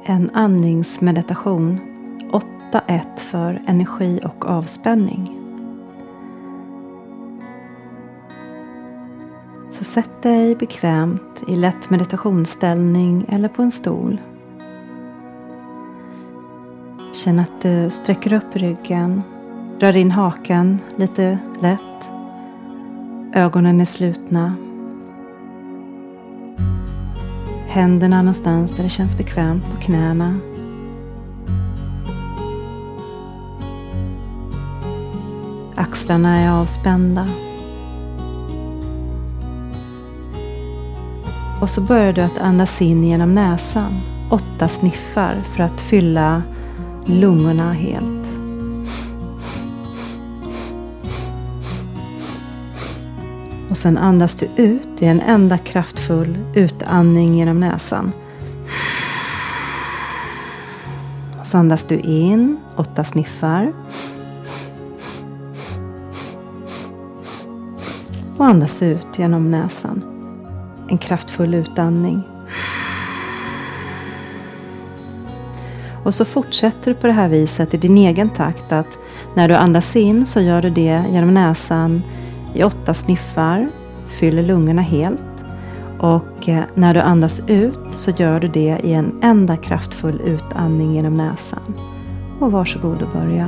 En andningsmeditation 8.1 för energi och avspänning. Så sätt dig bekvämt i lätt meditationsställning eller på en stol. Känn att du sträcker upp ryggen, rör in hakan lite lätt. Ögonen är slutna. Händerna någonstans där det känns bekvämt på knäna. Axlarna är avspända. Och så börjar du att andas in genom näsan. 8 sniffar för att fylla lungorna helt. Och sen andas du ut i en enda kraftfull utandning genom näsan. Och så andas du in 8 sniffar. Och andas ut genom näsan. En kraftfull utandning. Och så fortsätter du på det här viset i din egen takt, att när du andas in så gör du det genom näsan i 8 sniffar, fyller lungorna helt. Och när du andas ut så gör du det i en enda kraftfull utandning genom näsan. Och varsågod och börja.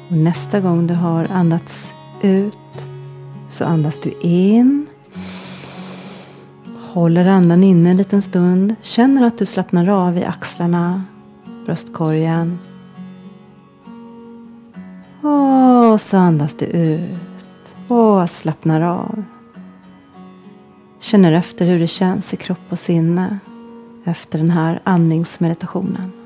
Och nästa gång du har andats ut så andas du in. Håller andan inne en liten stund. Känner att du slappnar av i axlarna, bröstkorgen. Och så andas du ut och slappnar av. Känner efter hur det känns i kropp och sinne efter den här andningsmeditationen.